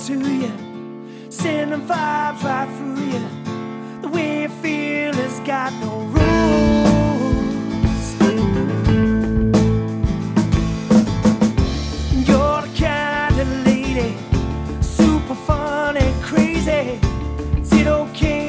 to you, sending vibes right through you. The way you feel has got no rules. You're the kind of lady, super fun and crazy. Is it okay